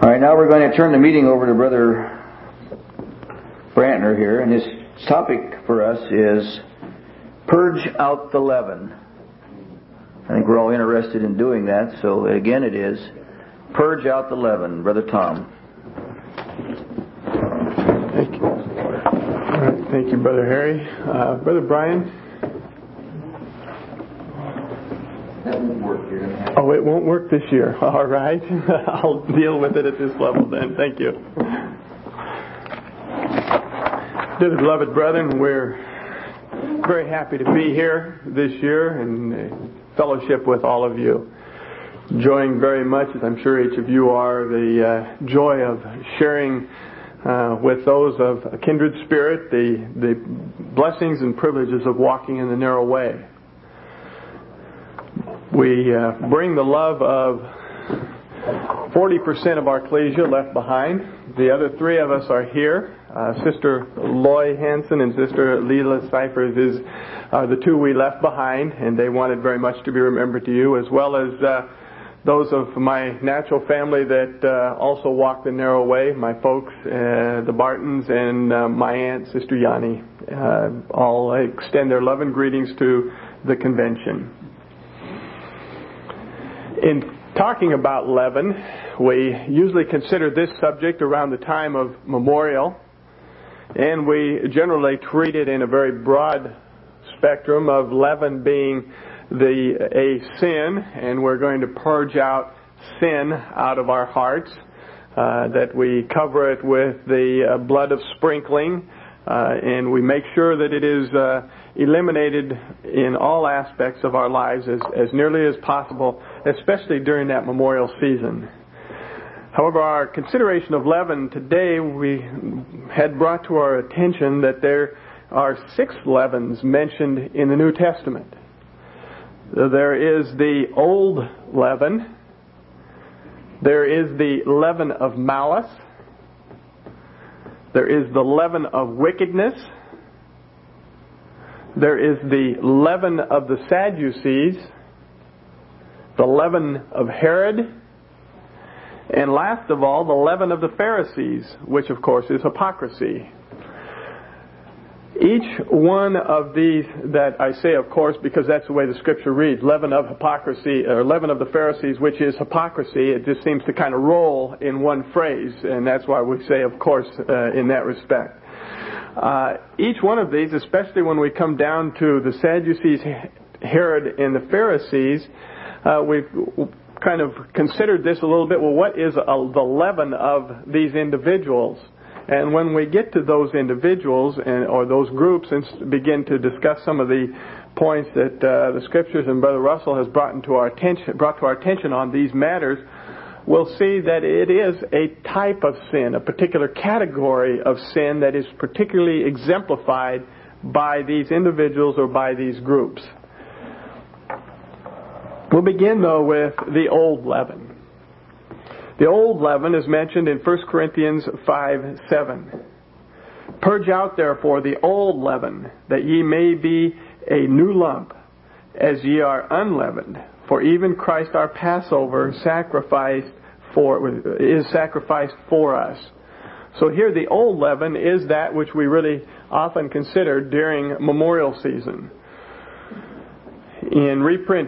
All right, now we're going to turn the meeting over to Brother Brantner here, and his topic for us is Purge Out the Leaven. I think we're all interested in doing that, so again it is Purge Out the Leaven. Brother Tom. Thank you. All right, thank you, Brother Harry. Brother Brian. That won't work here. Oh, it won't work this year. All right. I'll deal with it at this level then. Thank you. Dear beloved brethren, we're very happy to be here this year and fellowship with all of you. Enjoying very much, as I'm sure each of you are, the joy of sharing with those of a kindred spirit the blessings and privileges of walking in the narrow way. We bring the love of 40% of our ecclesia left behind. The other three of us are here. Sister Loy Hansen and Sister Leela Cyphers are the two we left behind, and they wanted very much to be remembered to you, as well as those of my natural family that also walk the narrow way, my folks, the Bartons, and my aunt, Sister Yanni. All extend their love and greetings to the convention. In talking about leaven, we usually consider this subject around the time of memorial, and we generally treat it in a very broad spectrum of leaven being a sin, and we're going to purge out sin out of our hearts, that we cover it with the blood of sprinkling, and we make sure that it is eliminated in all aspects of our lives as nearly as possible, especially during that memorial season. However, our consideration of leaven today, we had brought to our attention that there are 6 leavens mentioned in the New Testament. There is the old leaven, there is the leaven of malice, there is the leaven of wickedness, there is the leaven of the Sadducees, the leaven of Herod, and last of all, the leaven of the Pharisees, which of course is hypocrisy. Each one of these, that I say of course because that's the way the Scripture reads, leaven of hypocrisy, or leaven of the Pharisees, which is hypocrisy, it just seems to kind of roll in one phrase, and that's why we say of course in that respect. Each one of these, especially when we come down to the Sadducees, Herod, and the Pharisees, we've kind of considered this a little bit. Well, what is the leaven of these individuals? And when we get to those individuals or those groups and begin to discuss some of the points that the Scriptures and Brother Russell has brought to our attention on these matters, we'll see that it is a type of sin, a particular category of sin that is particularly exemplified by these individuals or by these groups. We'll begin, though, with the old leaven. The old leaven is mentioned in 1 Corinthians 5:7. Purge out, therefore, the old leaven, that ye may be a new lump, as ye are unleavened. For even Christ our Passover is sacrificed for us. So here the old leaven is that which we really often consider during memorial season. In reprint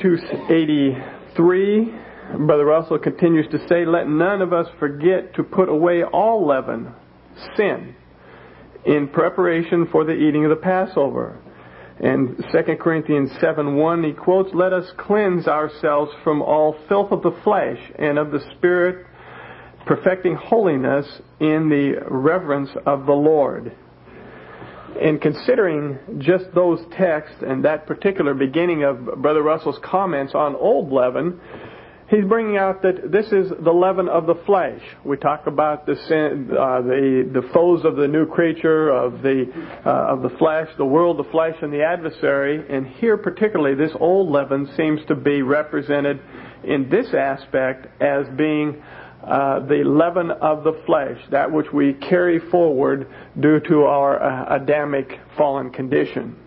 2283, Brother Russell continues to say, let none of us forget to put away all leaven, sin, in preparation for the eating of the Passover. And 2 Corinthians 7:1, he quotes, let us cleanse ourselves from all filth of the flesh and of the spirit, perfecting holiness in the reverence of the Lord. In considering just those texts and that particular beginning of Brother Russell's comments on old leaven, he's bringing out that this is the leaven of the flesh. We talk about the sin, the foes of the new creature, of the flesh, the world, the flesh, and the adversary. And here particularly, this old leaven seems to be represented in this aspect as being the leaven of the flesh, that which we carry forward due to our Adamic fallen condition.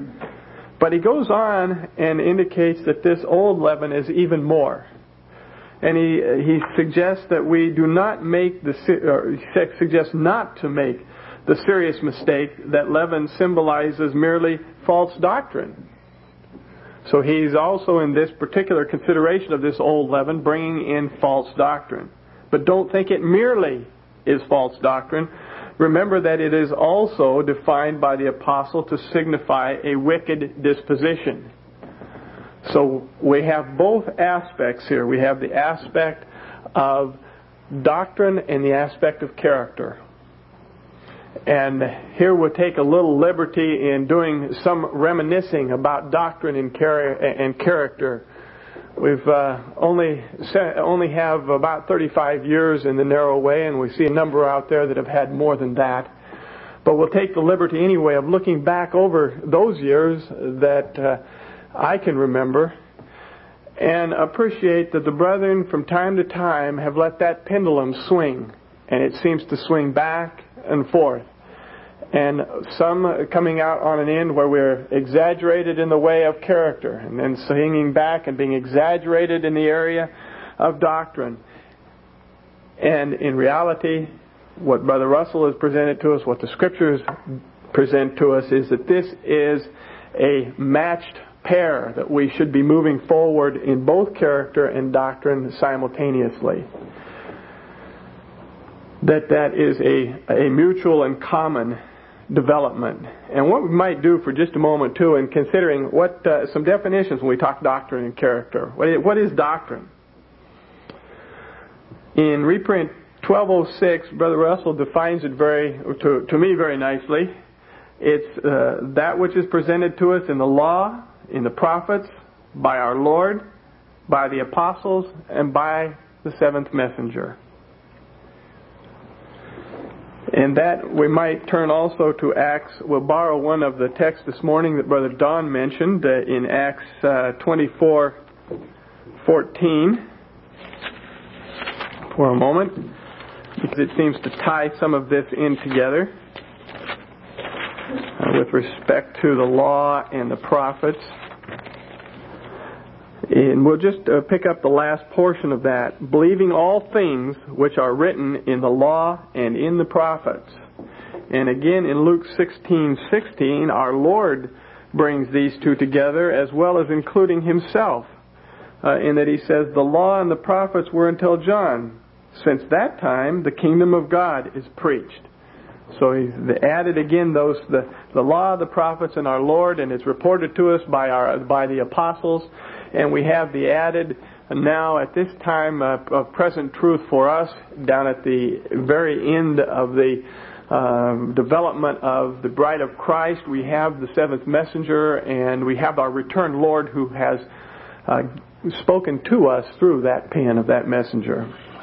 But he goes on and indicates that this old leaven is even more. And he suggests that we do not make suggests not to make the serious mistake that leaven symbolizes merely false doctrine. So he's also, in this particular consideration of this old leaven, bringing in false doctrine. But don't think it merely is false doctrine. Remember that it is also defined by the apostle to signify a wicked disposition. So we have both aspects here. We have the aspect of doctrine and the aspect of character. And here we'll take a little liberty in doing some reminiscing about doctrine and character. We've only have about 35 years in the narrow way, and we see a number out there that have had more than that. But we'll take the liberty anyway of looking back over those years that I can remember, and appreciate that the brethren from time to time have let that pendulum swing, and it seems to swing back and forth. And some coming out on an end where we're exaggerated in the way of character, and then swinging back and being exaggerated in the area of doctrine. And in reality, what Brother Russell has presented to us, what the Scriptures present to us, is that this is a matched pair, that we should be moving forward in both character and doctrine simultaneously. That is a mutual and common development. And what we might do for just a moment too, in considering what some definitions when we talk doctrine and character. What is doctrine? In reprint 1206, Brother Russell defines it to me very nicely. It's that which is presented to us in the law, in the prophets, by our Lord, by the apostles, and by the seventh messenger. And that we might turn also to Acts. We'll borrow one of the texts this morning that Brother Don mentioned in Acts 24:14 for a moment, because it seems to tie some of this in together with respect to the law and the prophets. And we'll just pick up the last portion of that. Believing all things which are written in the law and in the prophets. And again in Luke 16:16, our Lord brings these two together, as well as including himself, in that he says, the law and the prophets were until John. Since that time, the kingdom of God is preached. So he's added again the law, the prophets, and our Lord, and it's reported to us by the apostles. And we have the added now at this time of present truth for us down at the very end of the development of the bride of Christ. We have the seventh messenger, and we have our returned Lord who has spoken to us through that pen of that messenger.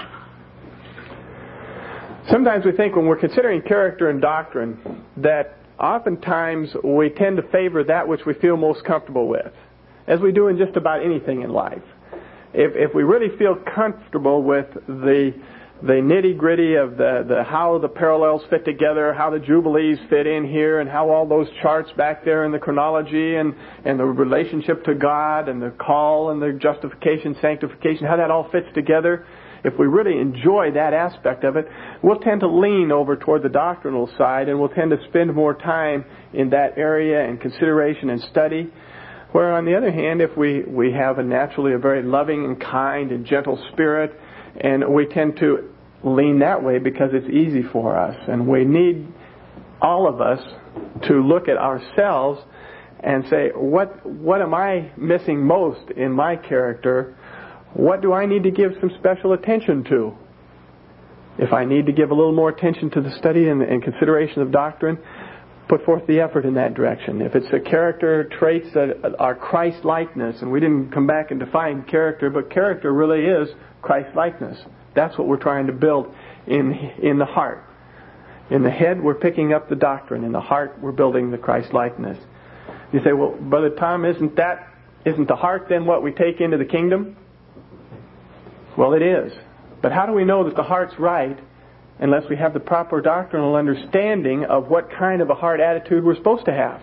Sometimes we think when we're considering character and doctrine that oftentimes we tend to favor that which we feel most comfortable with, as we do in just about anything in life. If we really feel comfortable with the nitty-gritty of the how the parallels fit together, how the jubilees fit in here, and how all those charts back there in the chronology and the relationship to God and the call and the justification, sanctification, how that all fits together, if we really enjoy that aspect of it, we'll tend to lean over toward the doctrinal side, and we'll tend to spend more time in that area and consideration and study. Where on the other hand, if we have naturally a very loving and kind and gentle spirit, and we tend to lean that way because it's easy for us. And we need, all of us, to look at ourselves and say, what am I missing most in my character? What do I need to give some special attention to? If I need to give a little more attention to the study and consideration of doctrine, put forth the effort in that direction. If it's a character traits that are Christ-likeness, and we didn't come back and define character, but character really is Christ-likeness. That's what we're trying to build in the heart. In the head, we're picking up the doctrine. In the heart, we're building the Christ-likeness. You say, well, Brother Tom, isn't the heart then what we take into the kingdom? Well, it is. But how do we know that the heart's right unless we have the proper doctrinal understanding of what kind of a heart attitude we're supposed to have?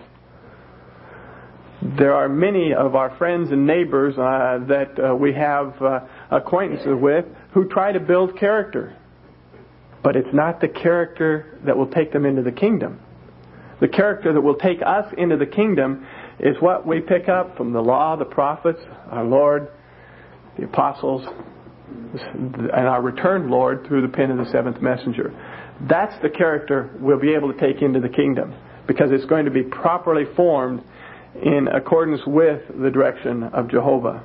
There are many of our friends and neighbors that we have acquaintances with who try to build character. But it's not the character that will take them into the kingdom. The character that will take us into the kingdom is what we pick up from the law, the prophets, our Lord, the apostles, and our returned Lord through the pen of the seventh messenger. That's the character we'll be able to take into the kingdom, because it's going to be properly formed in accordance with the direction of Jehovah.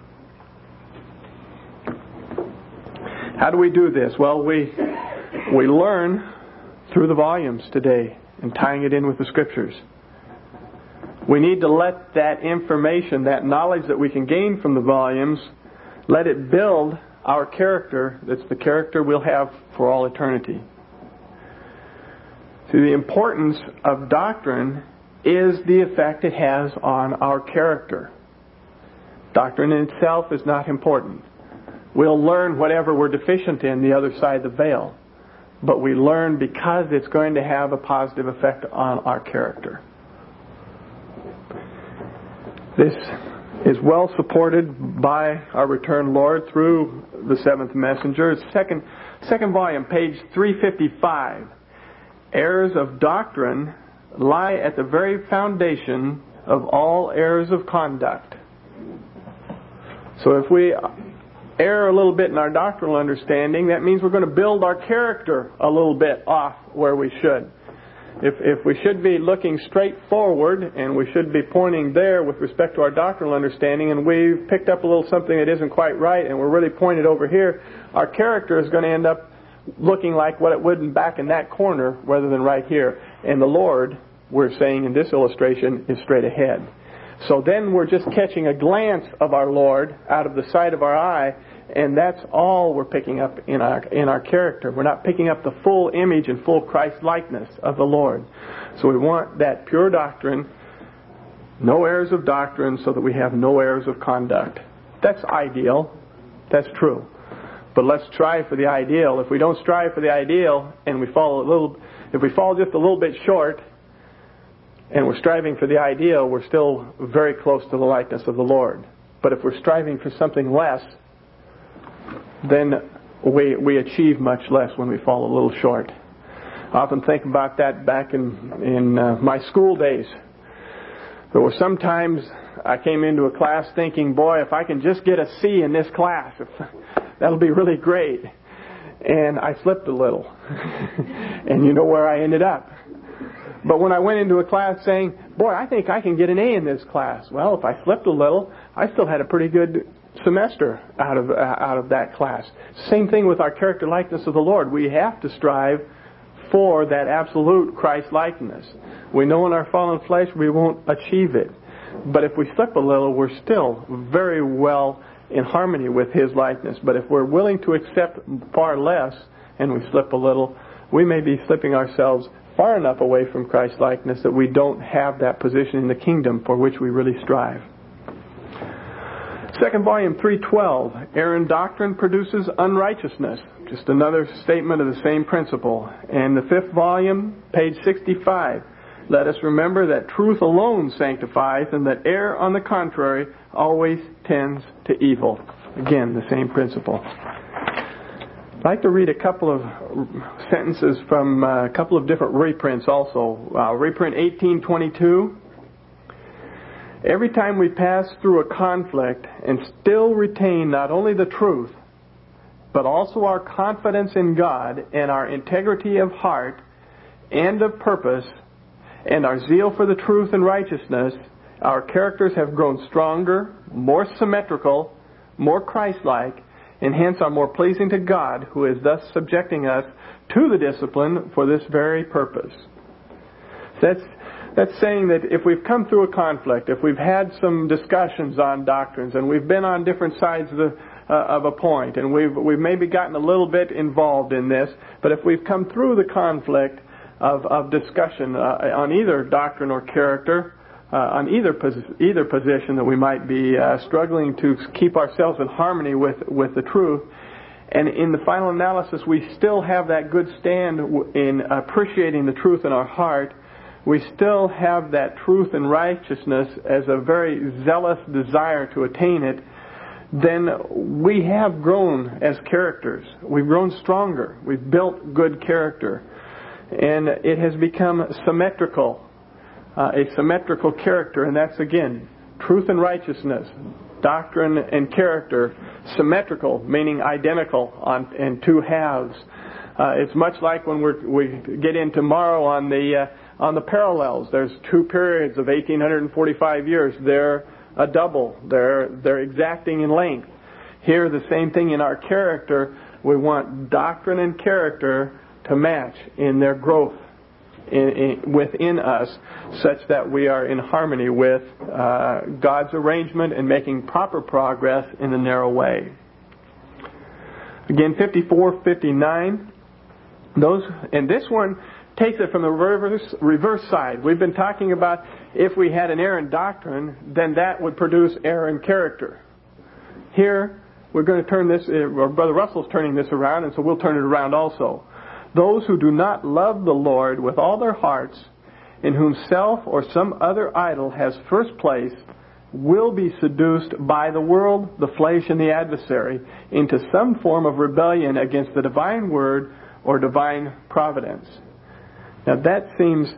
How do we do this? Well, we learn through the volumes today and tying it in with the Scriptures. We need to let that information, that knowledge that we can gain from the volumes, let it build our character. That's the character we'll have for all eternity. See, the importance of doctrine is the effect it has on our character. Doctrine in itself is not important. We'll learn whatever we're deficient in the other side of the veil. But we learn because it's going to have a positive effect on our character. This is well supported by our returned Lord through the seventh messenger. Second volume, page 355. Errors of doctrine lie at the very foundation of all errors of conduct. So if we err a little bit in our doctrinal understanding, that means we're going to build our character a little bit off where we should. If we should be looking straight forward and we should be pointing there with respect to our doctrinal understanding, and we've picked up a little something that isn't quite right and we're really pointed over here, our character is going to end up looking like what it would back in that corner rather than right here. And the Lord, we're saying in this illustration, is straight ahead. So then we're just catching a glance of our Lord out of the side of our eye, and that's all we're picking up in our character. We're not picking up the full image and full Christ-likeness of the Lord. So we want that pure doctrine, no errors of doctrine, so that we have no errors of conduct. That's ideal. That's true. But let's strive for the ideal. If we don't strive for the ideal and if we fall just a little bit short, and we're striving for the ideal, we're still very close to the likeness of the Lord. But if we're striving for something less, then we achieve much less when we fall a little short. I often think about that back in my school days. There were some times I came into a class thinking, boy, if I can just get a C in this class, that'll be really great. And I slipped a little. And you know where I ended up. But when I went into a class saying, boy, I think I can get an A in this class. Well, if I slipped a little, I still had a pretty good semester out of that class. Same thing with our character likeness of the Lord. We have to strive for that absolute Christ-likeness. We know in our fallen flesh we won't achieve it. But if we slip a little, we're still very well in harmony with His likeness. But if we're willing to accept far less and we slip a little, we may be slipping ourselves far enough away from Christ-likeness that we don't have that position in the kingdom for which we really strive. Second volume, 312. Error in doctrine produces unrighteousness. Just another statement of the same principle. And the fifth volume, page 65. Let us remember that truth alone sanctifies, and that error, on the contrary, always tends to evil. Again, the same principle. I'd like to read a couple of sentences from a couple of different reprints also. Reprint 1822. Every time we pass through a conflict and still retain not only the truth, but also our confidence in God and our integrity of heart and of purpose and our zeal for the truth and righteousness, our characters have grown stronger, more symmetrical, more Christ-like, and hence are more pleasing to God, who is thus subjecting us to the discipline for this very purpose. That's saying that if we've come through a conflict, if we've had some discussions on doctrines, and we've been on different sides of a point, and we've maybe gotten a little bit involved in this, but if we've come through the conflict of discussion on either doctrine or character, on either position that we might be struggling to keep ourselves in harmony with the truth, and in the final analysis we still have that good stand in appreciating the truth in our heart, we still have that truth and righteousness as a very zealous desire to attain it, then we have grown as characters. We've grown stronger. We've built good character. And it has become symmetrical, a symmetrical character, and that's, again, truth and righteousness, doctrine and character, symmetrical, meaning identical in two halves. It's much like when we get in tomorrow on the parallels. There's two periods of 1,845 years. They're a double. They're exacting in length. Here, the same thing in our character. We want doctrine and character to match in their growth within us, such that we are in harmony with God's arrangement and making proper progress in the narrow way. Again, 54, 59. And this one takes it from the reverse side. We've been talking about if we had an error in doctrine, then that would produce error in character. Here, we're going to turn this, or Brother Russell's turning this around, and so we'll turn it around also. Those who do not love the Lord with all their hearts, in whom self or some other idol has first place, will be seduced by the world, the flesh, and the adversary into some form of rebellion against the divine word or divine providence. Now that seems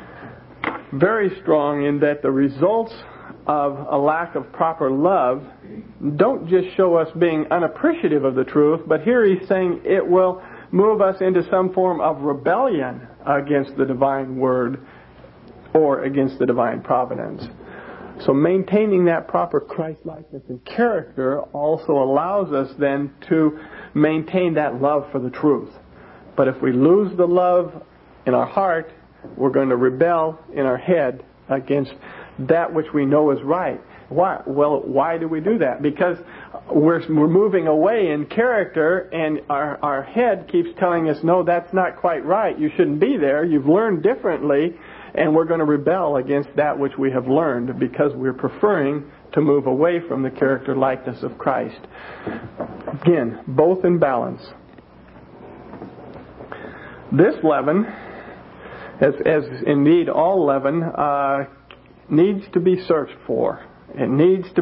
very strong in that the results of a lack of proper love don't just show us being unappreciative of the truth, but here he's saying it will move us into some form of rebellion against the divine word or against the divine providence. So maintaining that proper Christ-likeness and character also allows us then to maintain that love for the truth. But if we lose the love in our heart, we're going to rebel in our head against that which we know is right. Why? Well, why do we do that? Because we're moving away in character, and our head keeps telling us, no, that's not quite right. You shouldn't be there. You've learned differently, and we're going to rebel against that which we have learned because we're preferring to move away from the character likeness of Christ. Again, both in balance. This leaven, as indeed all leaven, needs to be searched for. It needs to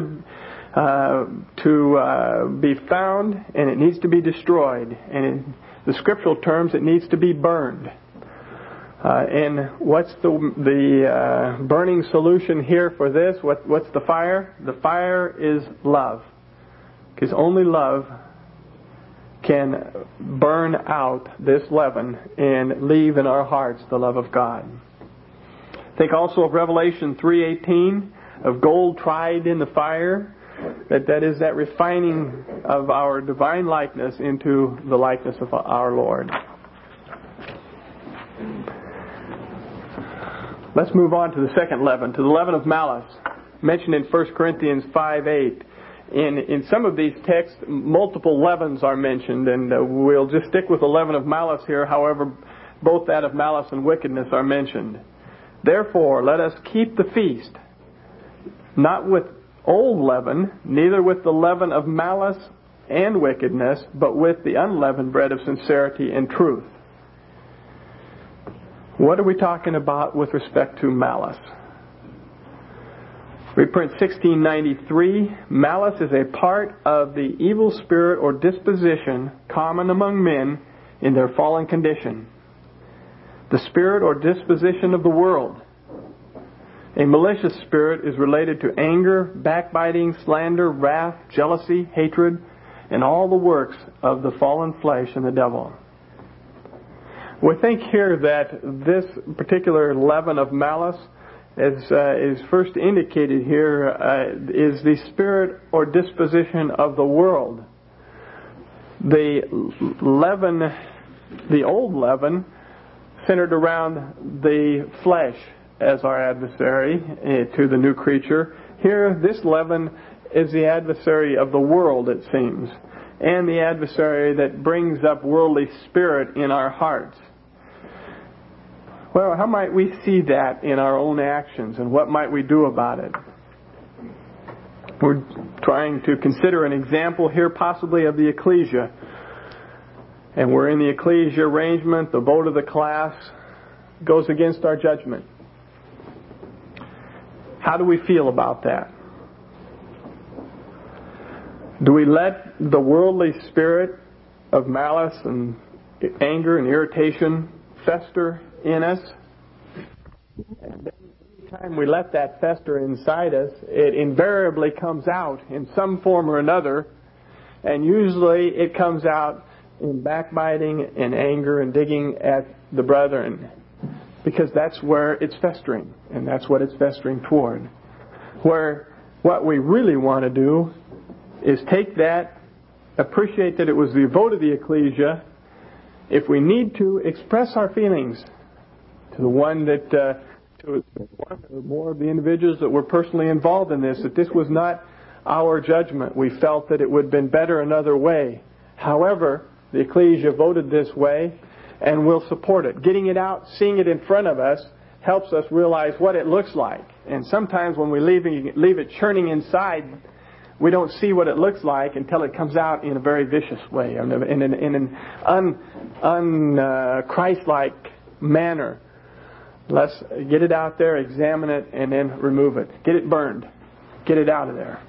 be found, and it needs to be destroyed. And in the scriptural terms, it needs to be burned. And what's the burning solution here for this? What's the fire? The fire is love. Because only love can burn out this leaven and leave in our hearts the love of God. Think also of Revelation 3:18, of gold tried in the fire. That is that refining of our divine likeness into the likeness of our Lord. Let's move on to the second leaven, to the leaven of malice, mentioned in 1 Corinthians 5:8. In some of these texts, multiple leavens are mentioned, and we'll just stick with the leaven of malice here. However, both that of malice and wickedness are mentioned. Therefore, let us keep the feast, not with old leaven, neither with the leaven of malice and wickedness, but with the unleavened bread of sincerity and truth. What are we talking about with respect to malice? Reprint 1693, malice is a part of the evil spirit or disposition common among men in their fallen condition. The spirit or disposition of the world. A malicious spirit is related to anger, backbiting, slander, wrath, jealousy, hatred, and all the works of the fallen flesh and the devil. We think here that this particular leaven of malice, as is first indicated here, is the spirit or disposition of the world. The leaven, the old leaven, centered around the flesh as our adversary to the new creature. Here, this leaven is the adversary of the world, it seems, and the adversary that brings up worldly spirit in our hearts. Well, how might we see that in our own actions, and what might we do about it? We're trying to consider an example here possibly of the ecclesia. And we're in the ecclesia arrangement. The vote of the class goes against our judgment. How do we feel about that? Do we let the worldly spirit of malice and anger and irritation fester in us? And then every time we let that fester inside us, it invariably comes out in some form or another, and usually it comes out in backbiting and anger and digging at the brethren, because that's where it's festering, and that's what it's festering toward. Where what we really want to do is take that, appreciate that it was the vote of the ecclesia, if we need to, express our feelings to the one that, to one or more of the individuals that were personally involved in this, that this was not our judgment. We felt that it would have been better another way. However, the ecclesia voted this way, and we'll support it. Getting it out, seeing it in front of us, helps us realize what it looks like. And sometimes when we leave it churning inside, we don't see what it looks like until it comes out in a very vicious way, in an un-Christ-like manner. Let's get it out there, examine it, and then remove it. Get it burned. Get it out of there.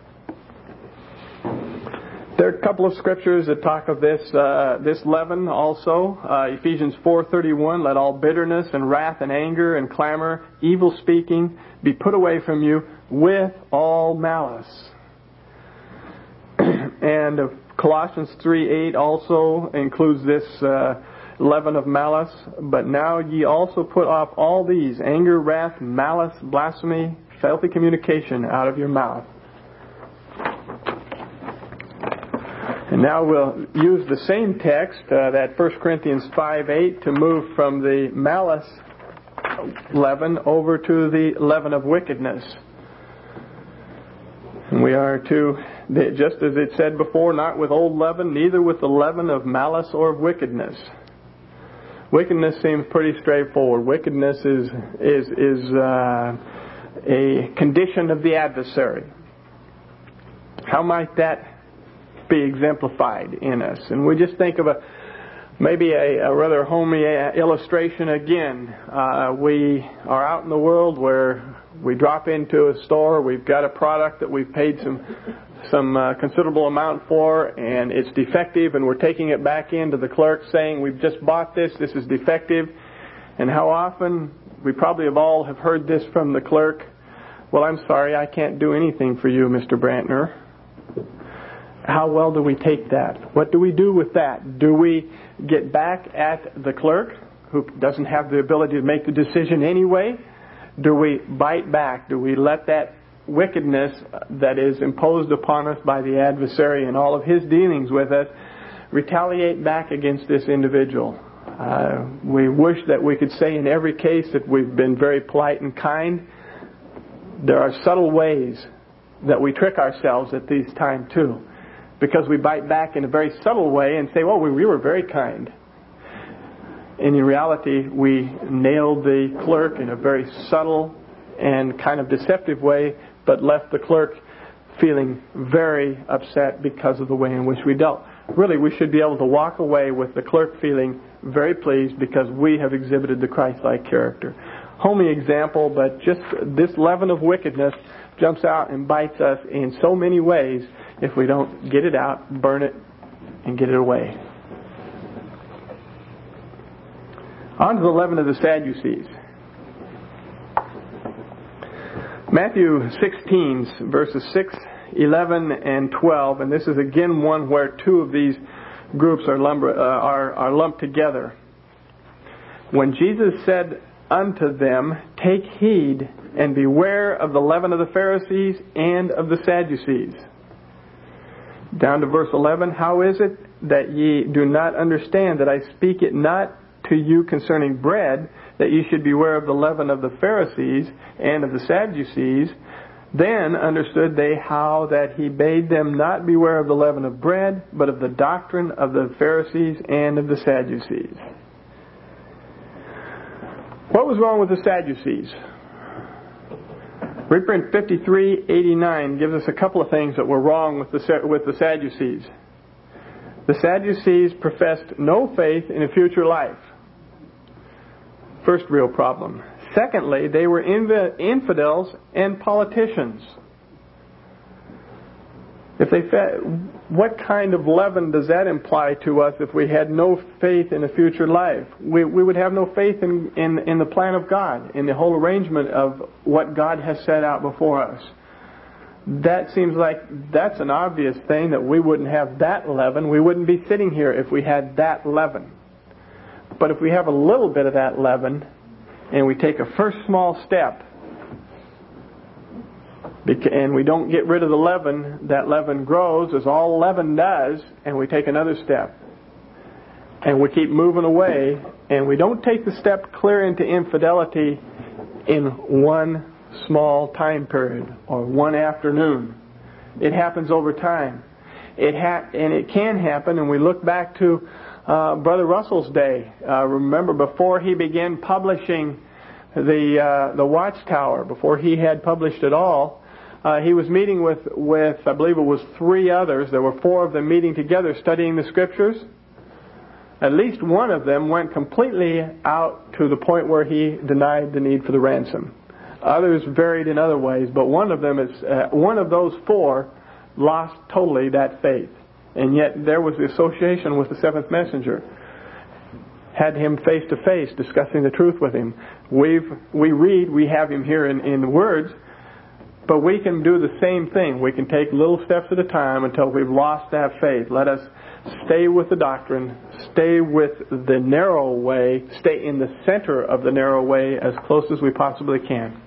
There are a couple of scriptures that talk of this leaven also. Ephesians 4:31, let all bitterness and wrath and anger and clamor, evil speaking, be put away from you with all malice. And Colossians 3:8 also includes this leaven of malice. But now ye also put off all these, anger, wrath, malice, blasphemy, filthy communication out of your mouth. And now we'll use the same text, that 1 Corinthians 5:8, to move from the malice leaven over to the leaven of wickedness. And we are to, just as it said before, not with old leaven, neither with the leaven of malice or of wickedness. Wickedness seems pretty straightforward. Wickedness is a condition of the adversary. How might that be exemplified in us? And we just think of maybe a rather homey illustration again. We are out in the world where we drop into a store, we've got a product that we've paid some considerable amount for, and it's defective, and we're taking it back into the clerk saying, we've just bought this is defective. And how often, we probably have heard this from the clerk, well, I'm sorry, I can't do anything for you, Mr. Brantner. How well do we take that? What do we do with that? Do we get back at the clerk, who doesn't have the ability to make the decision anyway? Do we bite back? Do we let that wickedness that is imposed upon us by the adversary and all of his dealings with us retaliate back against this individual? We wish that we could say in every case that we've been very polite and kind. There are subtle ways that we trick ourselves at this time too, because we bite back in a very subtle way and say, well, we were very kind. And in reality, we nailed the clerk in a very subtle and kind of deceptive way, but left the clerk feeling very upset because of the way in which we dealt. Really, we should be able to walk away with the clerk feeling very pleased because we have exhibited the Christ-like character. Homey example, but just this leaven of wickedness jumps out and bites us in so many ways if we don't get it out, burn it, and get it away. On to the leaven of the Sadducees. Matthew 16, verses 6, 11, and 12, and this is again one where two of these groups are lumped together. When Jesus said unto them, take heed and beware of the leaven of the Pharisees and of the Sadducees. Down to verse 11, how is it that ye do not understand that I speak it not to you concerning bread, that ye should beware of the leaven of the Pharisees and of the Sadducees? Then understood they how that he bade them not beware of the leaven of bread, but of the doctrine of the Pharisees and of the Sadducees. What was wrong with the Sadducees? Reprint 5389 gives us a couple of things that were wrong with the Sadducees. The Sadducees professed no faith in a future life. First real problem. Secondly, they were infidels and politicians. What kind of leaven does that imply to us if we had no faith in a future life? We would have no faith in the plan of God, in the whole arrangement of what God has set out before us. That seems like that's an obvious thing, that we wouldn't have that leaven. We wouldn't be sitting here if we had that leaven. But if we have a little bit of that leaven, and we take a first small step, and we don't get rid of the leaven, that leaven grows as all leaven does, and we take another step. And we keep moving away, and we don't take the step clear into infidelity in one small time period or one afternoon. It happens over time. And it can happen, and we look back to Brother Russell's day. Remember, before he began publishing the Watchtower, before he had published it all, he was meeting with I believe it was 3 others. There were 4 of them meeting together studying the Scriptures. At least one of them went completely out to the point where he denied the need for the ransom. Others varied in other ways, but one of them one of those 4 lost totally that faith. And yet there was the association with the 7th messenger. Had him face to face, discussing the truth with him. We have him here in the words, but we can do the same thing. We can take little steps at a time until we've lost that faith. Let us stay with the doctrine, stay with the narrow way, stay in the center of the narrow way as close as we possibly can.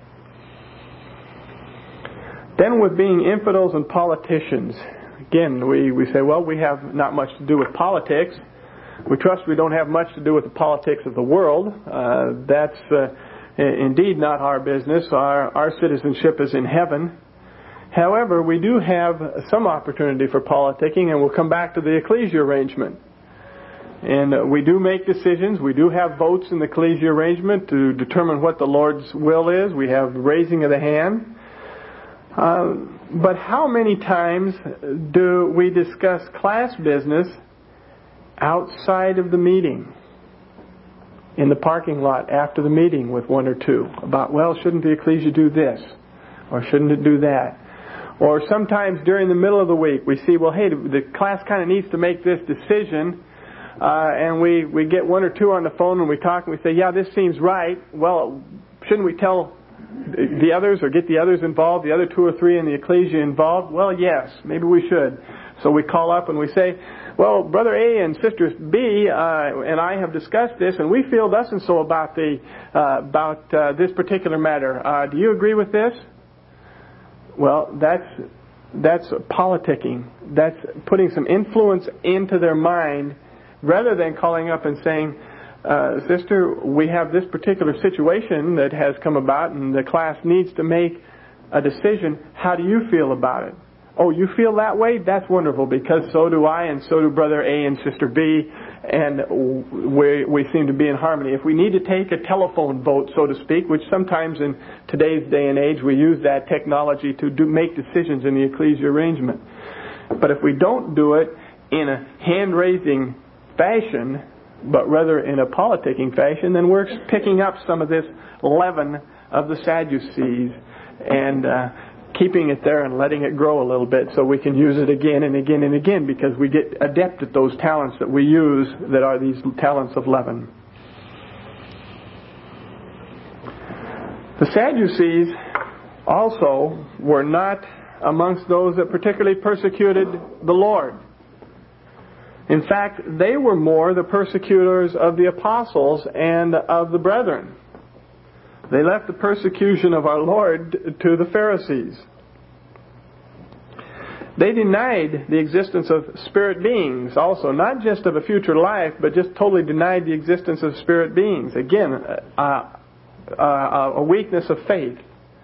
Then with being infidels and politicians, again, we say, well, we have not much to do with politics. We trust we don't have much to do with the politics of the world. That's indeed not our business. Our citizenship is in heaven. However, we do have some opportunity for politicking, and we'll come back to the ecclesia arrangement. And we do make decisions. We do have votes in the ecclesia arrangement to determine what the Lord's will is. We have raising of the hand. But how many times do we discuss class business outside of the meeting? In the parking lot after the meeting with 1 or 2 about, well, shouldn't the ecclesia do this? Or shouldn't it do that? Or sometimes during the middle of the week we see, well, hey, the class kind of needs to make this decision, and we get 1 or 2 on the phone and we talk and we say, yeah, this seems right. Well, shouldn't we tell the others or get the others involved, the other 2 or 3 in the ecclesia involved? Well, yes, maybe we should. So we call up and we say, well, Brother A and Sister B and I have discussed this, and we feel thus and so about this particular matter. Do you agree with this? Well, that's politicking. That's putting some influence into their mind, rather than calling up and saying, Sister, we have this particular situation that has come about, and the class needs to make a decision. How do you feel about it? Oh, you feel that way? That's wonderful, because so do I, and so do Brother A and Sister B, and we seem to be in harmony. If we need to take a telephone vote, so to speak, which sometimes in today's day and age we use that technology to make decisions in the ecclesia arrangement. But if we don't do it in a hand-raising fashion, but rather in a politicking fashion, then we're picking up some of this leaven of the Sadducees and keeping it there and letting it grow a little bit so we can use it again and again and again, because we get adept at those talents that we use that are these talents of leaven. The Sadducees also were not amongst those that particularly persecuted the Lord. In fact, they were more the persecutors of the apostles and of the brethren. They left the persecution of our Lord to the Pharisees. They denied the existence of spirit beings also, not just of a future life, but just totally denied the existence of spirit beings. Again, a weakness of faith.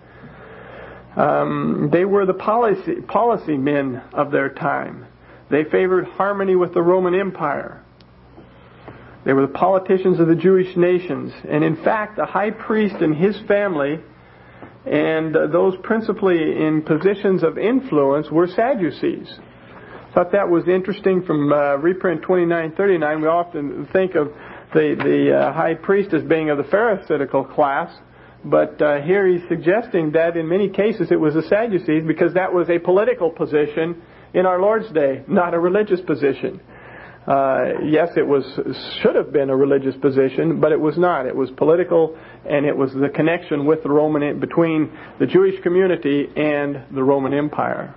They were the policy men of their time. They favored harmony with the Roman Empire. They were the politicians of the Jewish nations. And in fact, the high priest and his family, and those principally in positions of influence, were Sadducees. Thought that was interesting from reprint 2939. We often think of the high priest as being of the Pharisaical class. But here he's suggesting that in many cases it was the Sadducees, because that was a political position in our Lord's day, not a religious position. Yes, should have been a religious position, but it was not. It was political, and it was the connection with the between the Jewish community and the Roman Empire.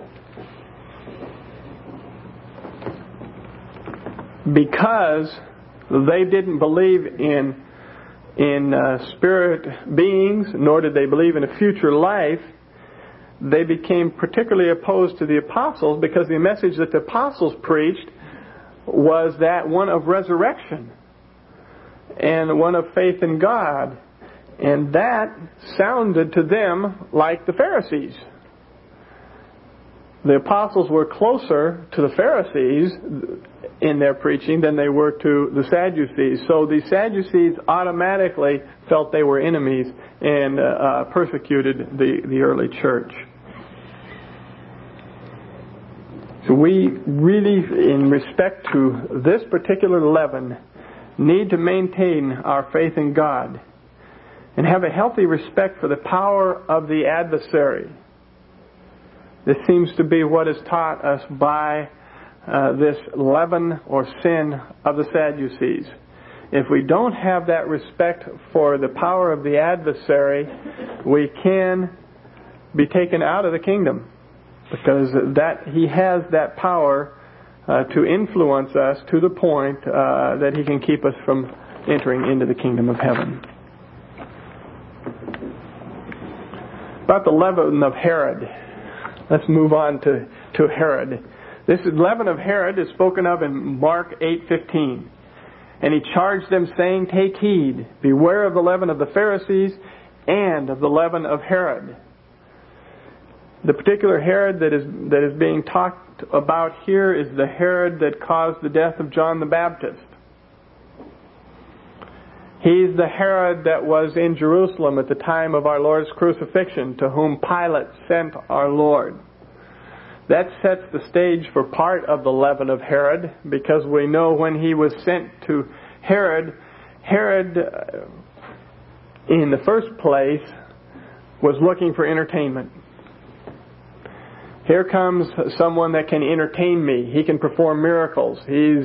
Because they didn't believe in spirit beings, nor did they believe in a future life, they became particularly opposed to the apostles, because the message that the apostles preached was that one of resurrection and one of faith in God. And that sounded to them like the Pharisees. The apostles were closer to the Pharisees in their preaching than they were to the Sadducees. So the Sadducees automatically felt they were enemies and persecuted the early church. So we really, in respect to this particular leaven, need to maintain our faith in God and have a healthy respect for the power of the adversary. This seems to be what is taught us by this leaven or sin of the Sadducees. If we don't have that respect for the power of the adversary, we can be taken out of the kingdom, because he has that power to influence us to the point that he can keep us from entering into the kingdom of heaven. About the leaven of Herod. Let's move on to Herod. This leaven of Herod is spoken of in Mark 8:15. And he charged them, saying, "Take heed, beware of the leaven of the Pharisees and of the leaven of Herod." The particular Herod that is being talked about here is the Herod that caused the death of John the Baptist. He's the Herod that was in Jerusalem at the time of our Lord's crucifixion, to whom Pilate sent our Lord. That sets the stage for part of the leaven of Herod, because we know when he was sent to Herod, in the first place, was looking for entertainment. Here comes someone that can entertain me. He can perform miracles. He's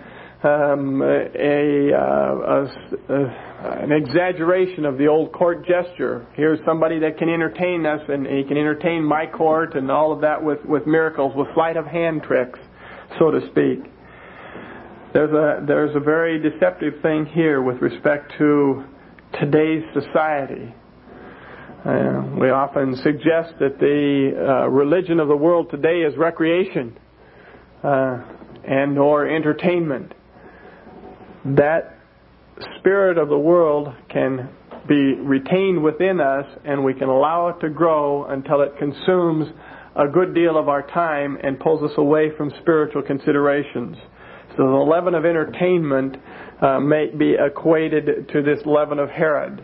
an exaggeration of the old court gesture. Here's somebody that can entertain us, and he can entertain my court and all of that with miracles, with sleight of hand tricks, so to speak. There's a very deceptive thing here with respect to today's society. We often suggest that the religion of the world today is recreation and or entertainment. That spirit of the world can be retained within us, and we can allow it to grow until it consumes a good deal of our time and pulls us away from spiritual considerations. So the leaven of entertainment may be equated to this leaven of Herod.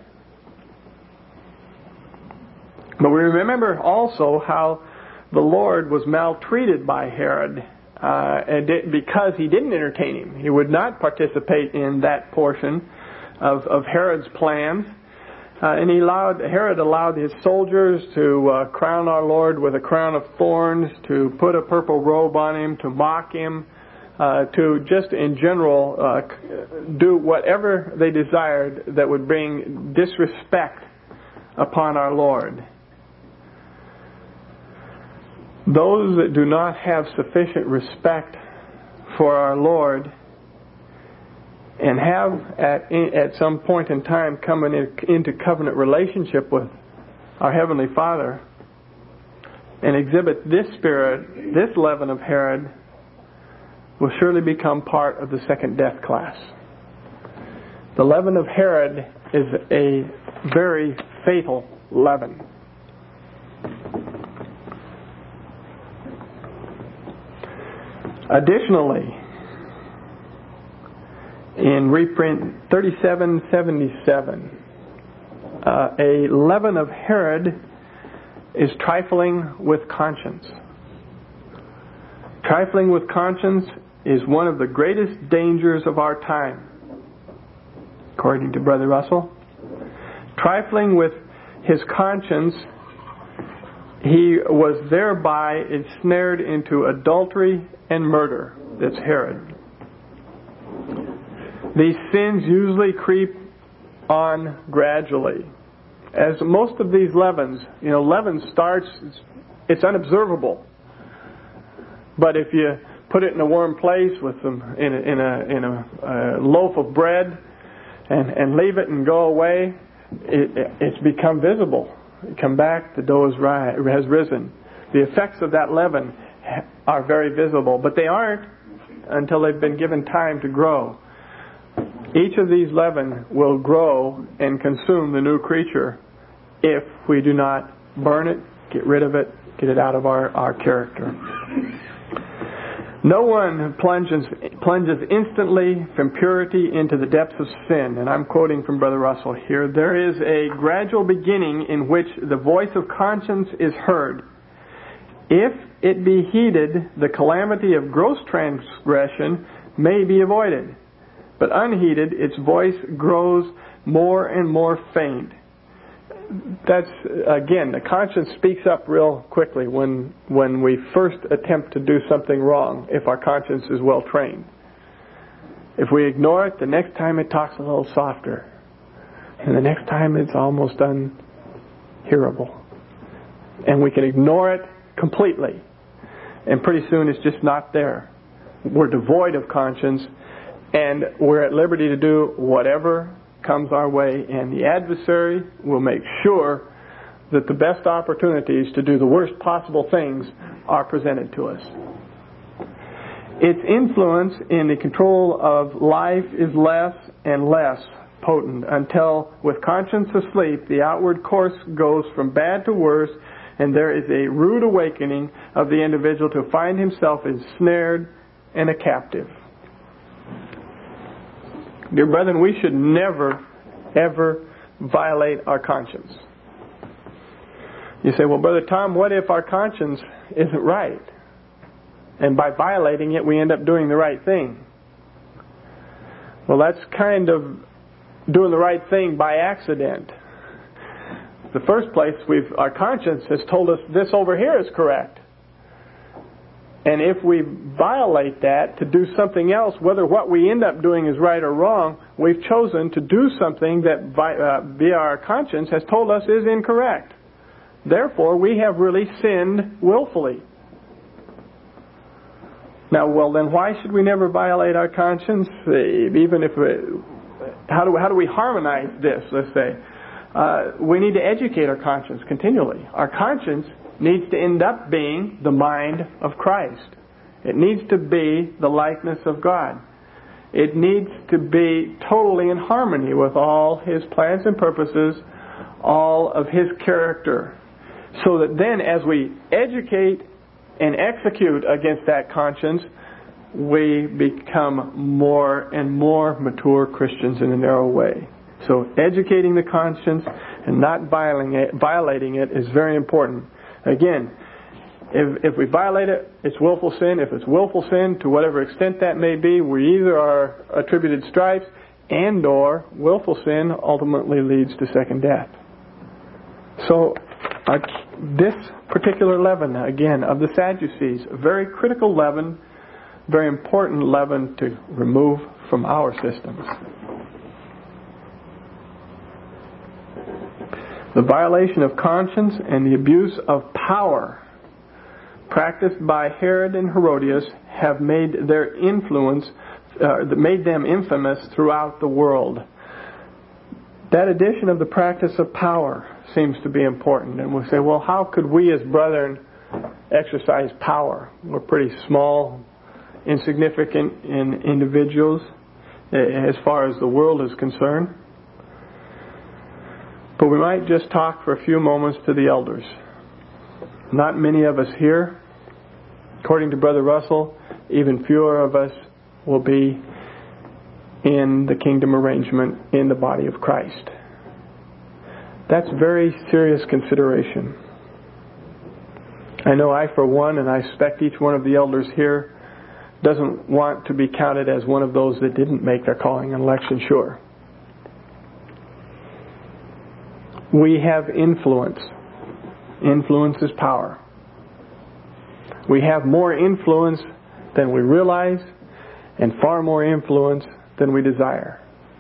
But we remember also how the Lord was maltreated by Herod because he didn't entertain him. He would not participate in that portion of Herod's plans. And Herod allowed his soldiers to crown our Lord with a crown of thorns, to put a purple robe on him, to mock him, to just in general do whatever they desired that would bring disrespect upon our Lord. Those that do not have sufficient respect for our Lord and have at some point in time come into covenant relationship with our Heavenly Father and exhibit this spirit, this leaven of Herod, will surely become part of the second death class. The leaven of Herod is a very fatal leaven. Additionally, in reprint 3777, a leaven of Herod is trifling with conscience. Trifling with conscience is one of the greatest dangers of our time, according to Brother Russell. Trifling with his conscience he was thereby ensnared into adultery and murder. That's Herod. These sins usually creep on gradually. As most of these leavens, leaven starts, it's unobservable. But if you put it in a warm place with some in a loaf of bread and leave it and go away, it's become visible. You come back, the dough has risen. The effects of that leaven are very visible, but they aren't until they've been given time to grow. Each of these leaven will grow and consume the new creature if we do not burn it, get rid of it, get it out of our character. No one plunges instantly from purity into the depths of sin. And I'm quoting from Brother Russell here. There is a gradual beginning in which the voice of conscience is heard. If it be heeded, the calamity of gross transgression may be avoided. But unheeded, its voice grows more and more faint. That's, again, the conscience speaks up real quickly when we first attempt to do something wrong, if our conscience is well trained. If we ignore it, the next time it talks a little softer. And the next time it's almost unhearable. And we can ignore it completely. And pretty soon it's just not there. We're devoid of conscience, and we're at liberty to do whatever comes our way, and the adversary will make sure that the best opportunities to do the worst possible things are presented to us. Its influence in the control of life is less and less potent until, with conscience asleep, the outward course goes from bad to worse, and there is a rude awakening of the individual to find himself ensnared and a captive. Dear brethren, we should never, ever violate our conscience. You say, well, Brother Tom, what if our conscience isn't right? And by violating it, we end up doing the right thing. Well, that's kind of doing the right thing by accident. In the first place, our conscience has told us this over here is correct. And if we violate that to do something else, whether what we end up doing is right or wrong, we've chosen to do something that via our conscience has told us is incorrect. Therefore, we have really sinned willfully. Now, well, then why should we never violate our conscience? Even if how do we harmonize this? Let's say we need to educate our conscience continually. Our conscience needs to end up being the mind of Christ. It needs to be the likeness of God. It needs to be totally in harmony with all His plans and purposes, all of His character. So that then as we educate and execute against that conscience, we become more and more mature Christians in a narrow way. So educating the conscience and not violating it is very important. Again, if we violate it, it's willful sin. If it's willful sin, to whatever extent that may be, we either are attributed stripes and or willful sin ultimately leads to second death. So this particular leaven, again, of the Sadducees, a very critical leaven, very important leaven to remove from our systems. The violation of conscience and the abuse of power practiced by Herod and Herodias have made their influence, made them infamous throughout the world. That addition of the practice of power seems to be important. And we'll say, well, how could we as brethren exercise power? We're pretty small, insignificant individuals as far as the world is concerned. But we might just talk for a few moments to the elders. Not many of us here. According to Brother Russell, even fewer of us will be in the kingdom arrangement in the body of Christ. That's very serious consideration. I know I, for one, and I suspect each one of the elders here, doesn't want to be counted as one of those that didn't make their calling and election sure. We have influence. Influence is power. We have more influence than we realize, and far more influence than we desire.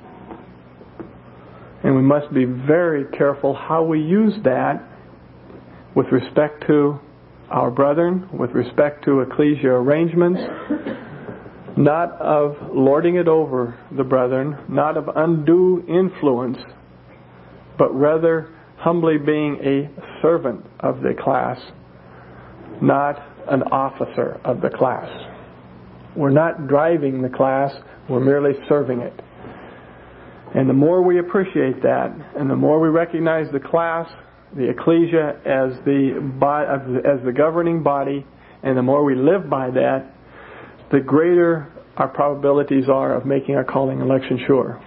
And we must be very careful how we use that with respect to our brethren, with respect to ecclesia arrangements, not of lording it over the brethren, not of undue influence, but rather humbly being a servant of the class, not an officer of the class. We're not driving the class, we're merely serving it. And the more we appreciate that, and the more we recognize the class, the ecclesia, as the governing body, and the more we live by that, the greater our probabilities are of making our calling and election sure.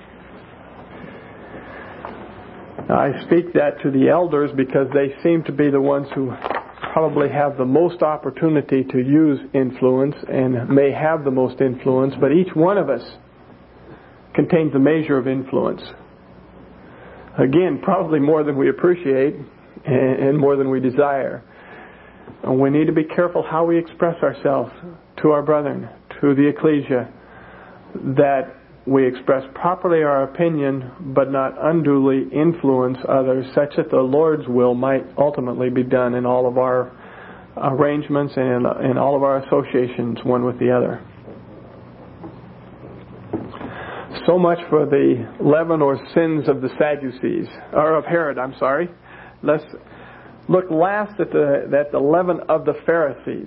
Now, I speak that to the elders because they seem to be the ones who probably have the most opportunity to use influence and may have the most influence, but each one of us contains a measure of influence. Again, probably more than we appreciate and more than we desire. And we need to be careful how we express ourselves to our brethren, to the ecclesia, that we express properly our opinion but not unduly influence others, such that the Lord's will might ultimately be done in all of our arrangements and in all of our associations one with the other. So much for the leaven or sins of the Sadducees, or of Herod, I'm sorry. Let's look last at the leaven of the Pharisees.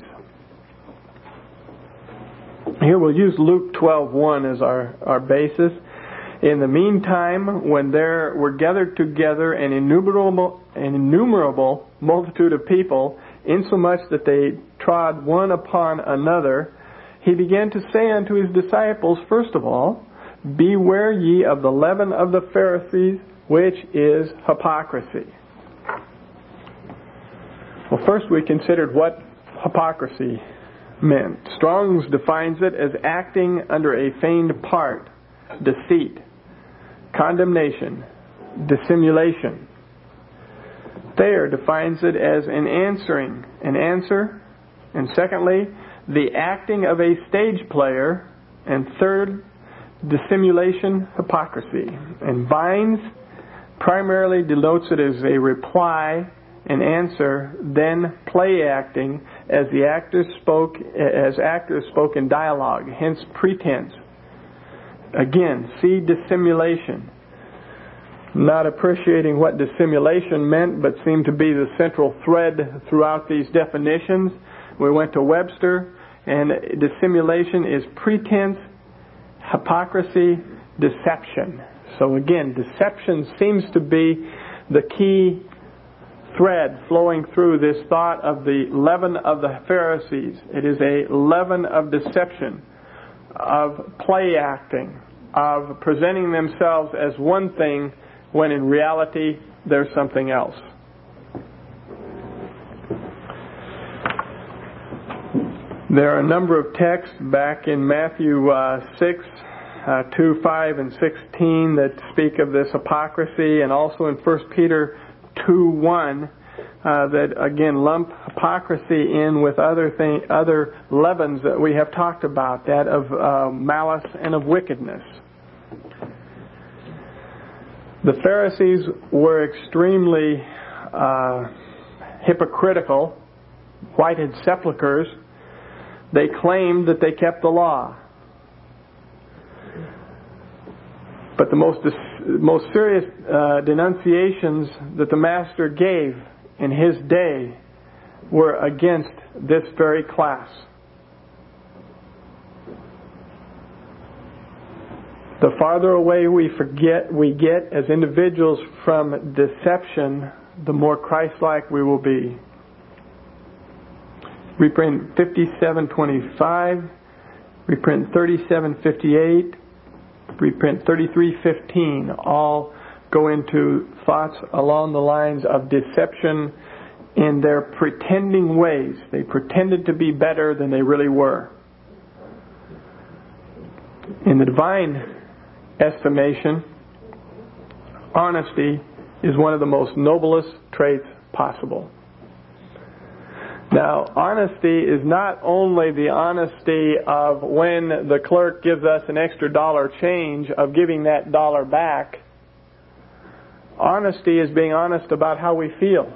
Here we'll use Luke 12:1 as our basis. In the meantime, when there were gathered together an innumerable multitude of people, insomuch that they trod one upon another, he began to say unto his disciples, first of all, beware ye of the leaven of the Pharisees, which is hypocrisy. Well, first we considered what hypocrisy meant. Strong's defines it as acting under a feigned part, deceit, condemnation, dissimulation. Thayer defines it as an answer, and secondly, the acting of a stage player, and third, dissimulation, hypocrisy. And Vines primarily denotes it as a reply, an answer, then play acting, as actors spoke in dialogue, hence pretense. Again, see dissimulation. Not appreciating what dissimulation meant, but seemed to be the central thread throughout these definitions. We went to Webster, and dissimulation is pretense, hypocrisy, deception. So again, deception seems to be the key thread flowing through this thought of the leaven of the Pharisees. It is a leaven of deception, of play acting, of presenting themselves as one thing when in reality there's something else. There are a number of texts back in Matthew 6, 2, 5, and 16 that speak of this hypocrisy, and also in 1 Peter 2:1 that again lump hypocrisy in with other leavens that we have talked about, that of malice and of wickedness. The Pharisees were extremely hypocritical, whited sepulchres. They claimed that they kept the law. But the most serious denunciations that the Master gave in his day were against this very class. The farther away we get as individuals from deception, the more Christ-like we will be. Reprint 57:25, reprint 37:58, reprint 33:15, all go into thoughts along the lines of deception in their pretending ways. They pretended to be better than they really were. In the divine estimation, honesty is one of the most noblest traits possible. Now, honesty is not only the honesty of when the clerk gives us an extra dollar change of giving that dollar back. Honesty is being honest about how we feel.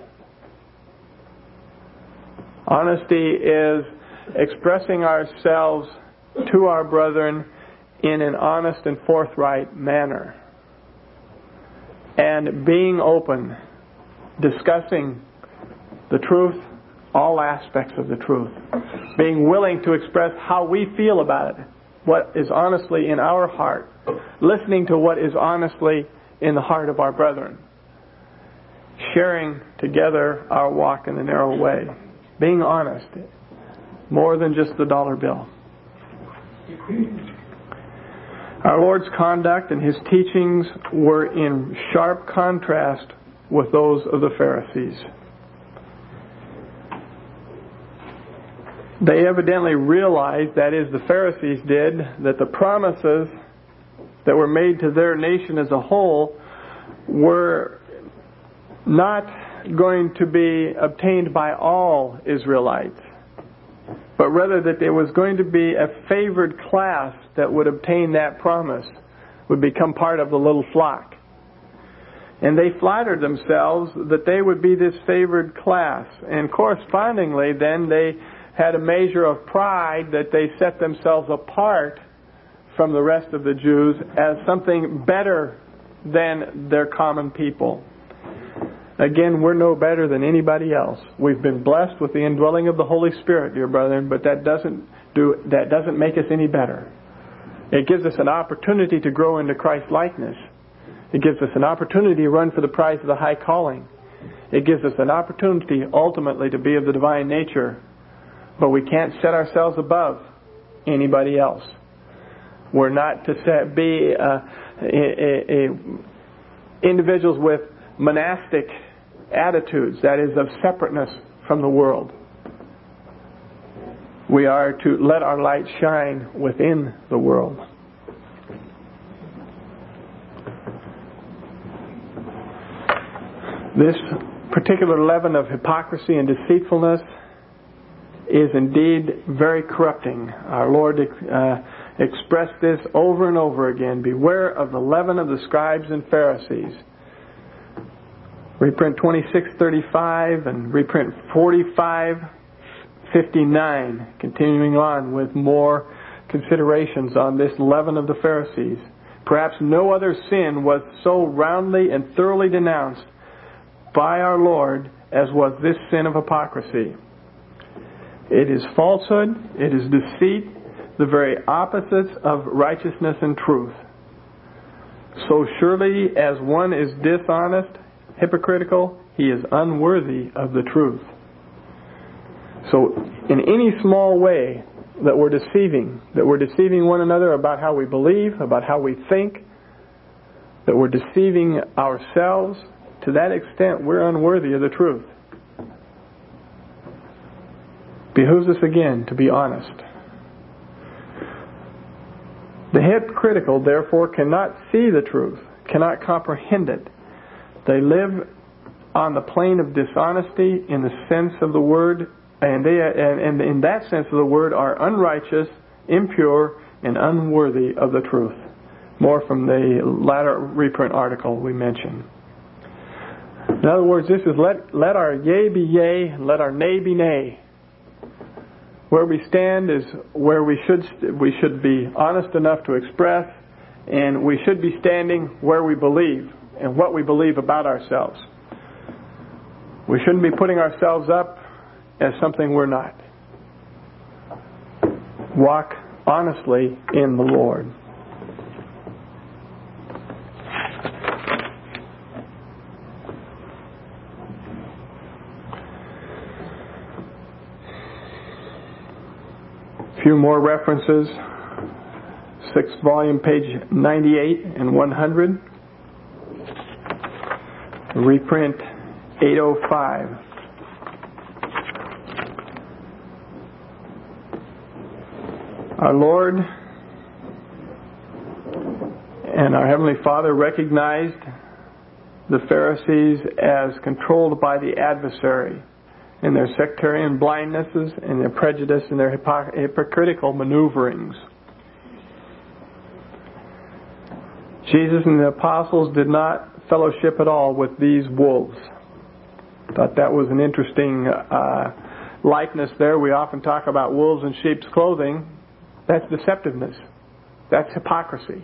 Honesty is expressing ourselves to our brethren in an honest and forthright manner. And being open, discussing the truth, all aspects of the truth. Being willing to express how we feel about it, what is honestly in our heart. Listening to what is honestly in the heart of our brethren. Sharing together our walk in the narrow way. Being honest. More than just the dollar bill. Our Lord's conduct and His teachings were in sharp contrast with those of the Pharisees. They evidently realized, that is, the Pharisees did, that the promises that were made to their nation as a whole were not going to be obtained by all Israelites, but rather that there was going to be a favored class that would obtain that promise, would become part of the little flock. And they flattered themselves that they would be this favored class. And correspondingly, then, they had a measure of pride that they set themselves apart from the rest of the Jews as something better than their common people. Again, we're no better than anybody else. We've been blessed with the indwelling of the Holy Spirit, dear brethren, but that doesn't make us any better. It gives us an opportunity to grow into Christ-likeness. It gives us an opportunity to run for the prize of the high calling. It gives us an opportunity ultimately to be of the divine nature. But we can't set ourselves above anybody else. We're not to be individuals with monastic attitudes, that is, of separateness from the world. We are to let our light shine within the world. This particular leaven of hypocrisy and deceitfulness is indeed very corrupting. Our Lord expressed this over and over again. Beware of the leaven of the scribes and Pharisees. Reprint 26:35 and reprint 45:59, continuing on with more considerations on this leaven of the Pharisees. Perhaps no other sin was so roundly and thoroughly denounced by our Lord as was this sin of hypocrisy. It is falsehood, it is deceit, the very opposites of righteousness and truth. So surely as one is dishonest, hypocritical, he is unworthy of the truth. So in any small way that we're deceiving one another about how we believe, about how we think, that we're deceiving ourselves, to that extent we're unworthy of the truth. Behooves us again to be honest. The hypocritical, therefore, cannot see the truth, cannot comprehend it. They live on the plane of dishonesty in the sense of the word, and in that sense of the word are unrighteous, impure, and unworthy of the truth. More from the latter reprint article we mentioned. In other words, this is let our yea be yea, and let our nay be nay. Where we stand is where we should be honest enough to express, and we should be standing where we believe and what we believe about ourselves. We shouldn't be putting ourselves up as something we're not. Walk honestly in the Lord. A few more references. 6th volume, page 98 and 100. Reprint 805. Our Lord and our Heavenly Father recognized the Pharisees as controlled by the adversary, in their sectarian blindnesses, and their prejudice, and their hypocritical maneuverings. Jesus and the apostles did not fellowship at all with these wolves. Thought that was an interesting likeness there. We often talk about wolves in sheep's clothing. That's deceptiveness. That's hypocrisy.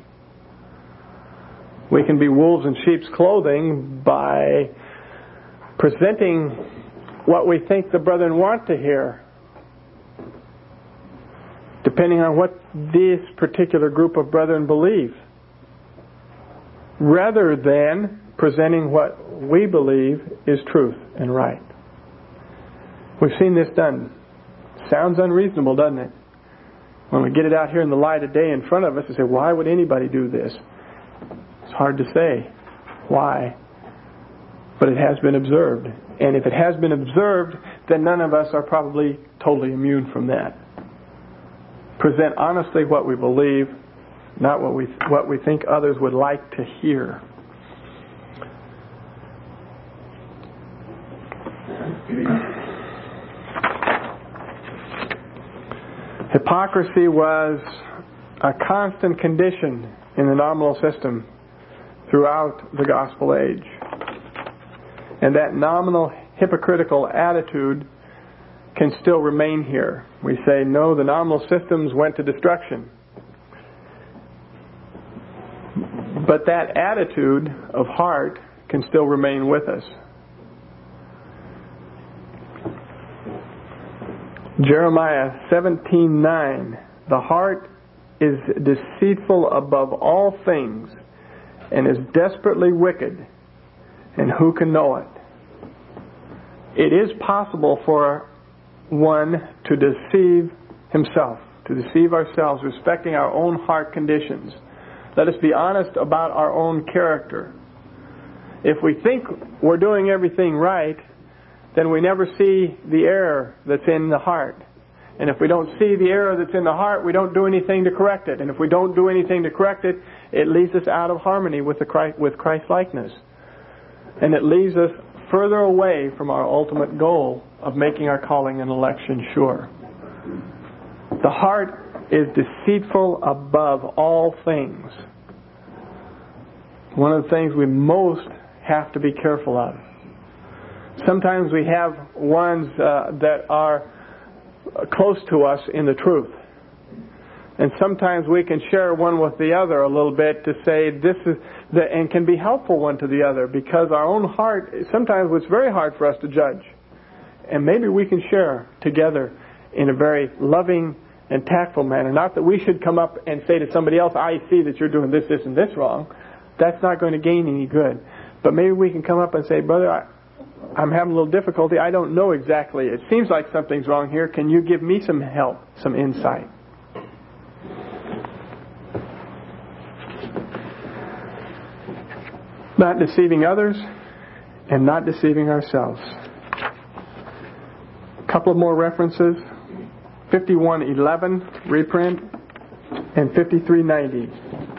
We can be wolves in sheep's clothing by presenting what we think the brethren want to hear, depending on what this particular group of brethren believe, rather than presenting what we believe is truth and right. We've seen this done. Sounds unreasonable, doesn't it? When we get it out here in the light of day in front of us and say, why would anybody do this? It's hard to say why. But it has been observed. And if it has been observed, then none of us are probably totally immune from that. Present honestly what we believe, not what we think others would like to hear. Hypocrisy was a constant condition in the nominal system throughout the gospel age. And that nominal hypocritical attitude can still remain here. We say, no, the nominal systems went to destruction. But that attitude of heart can still remain with us. Jeremiah 17:9, the heart is deceitful above all things and is desperately wicked, and who can know it? It is possible for one to deceive himself, to deceive ourselves, respecting our own heart conditions. Let us be honest about our own character. If we think we're doing everything right, then we never see the error that's in the heart. And if we don't see the error that's in the heart, we don't do anything to correct it. And if we don't do anything to correct it, it leaves us out of harmony with Christ-likeness. And it leaves us further away from our ultimate goal of making our calling and election sure. The heart is deceitful above all things. One of the things we most have to be careful of. Sometimes we have ones that are close to us in the truth. And sometimes we can share one with the other a little bit to say this is and can be helpful one to the other, because our own heart, sometimes it's very hard for us to judge. And maybe we can share together in a very loving and tactful manner. Not that we should come up and say to somebody else, I see that you're doing this, this, and this wrong. That's not going to gain any good. But maybe we can come up and say, brother, I'm having a little difficulty. I don't know exactly. It seems like something's wrong here. Can you give me some help, some insight? Not deceiving others and not deceiving ourselves. A couple of more references. 51:11 reprint and 53:90.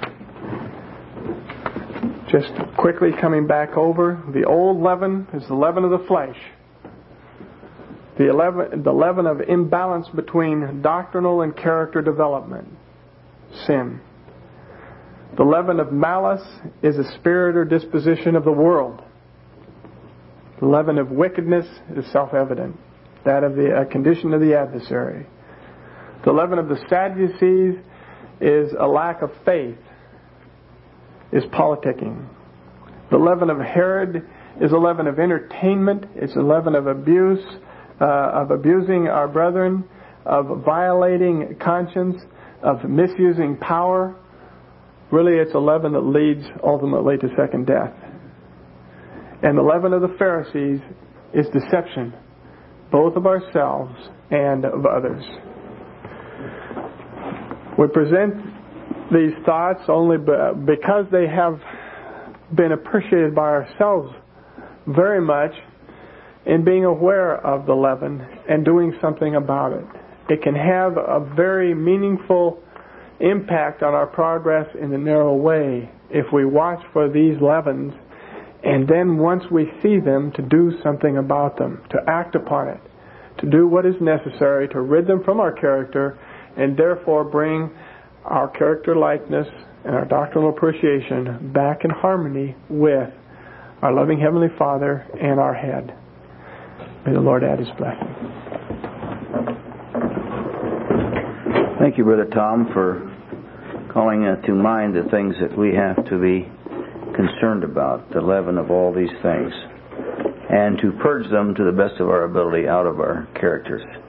Just quickly coming back over, the old leaven is the leaven of the flesh. The leaven of imbalance between doctrinal and character development, sin. The leaven of malice is a spirit or disposition of the world. The leaven of wickedness is self-evident, that of the condition of the adversary. The leaven of the Sadducees is a lack of faith, is politicking. The leaven of Herod is a leaven of entertainment. It's a leaven of abuse, of abusing our brethren, of violating conscience, of misusing power. Really, it's a leaven that leads ultimately to second death. And the leaven of the Pharisees is deception, both of ourselves and of others. We present these thoughts only because they have been appreciated by ourselves very much in being aware of the leaven and doing something about it. It can have a very meaningful impact on our progress in the narrow way if we watch for these leavens, and then once we see them, to do something about them, to act upon it. to do what is necessary to rid them from our character and therefore bring our character likeness and our doctrinal appreciation back in harmony with our loving Heavenly Father and our head. May the Lord add His blessing. Thank you, Brother Tom, for calling to mind the things that we have to be concerned about, the leaven of all these things, and to purge them to the best of our ability out of our characters.